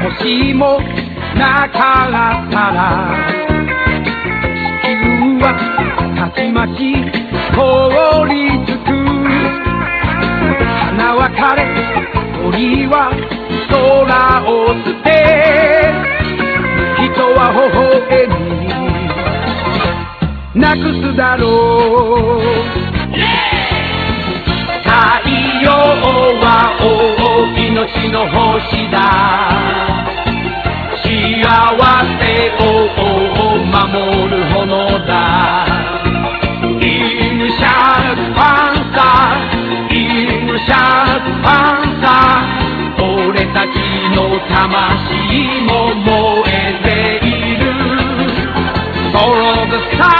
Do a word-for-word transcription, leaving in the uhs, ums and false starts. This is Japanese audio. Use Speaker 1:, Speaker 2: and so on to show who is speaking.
Speaker 1: しもなかったら地球はたちまち凍りつく。花は枯れ鳥は空を捨て、人は微笑みなくすだろう。太陽は命の星だ。幸せを守る炎だ。インシャークパンサー、インシャークパンサー、俺たちの魂も燃えている。Follow the sun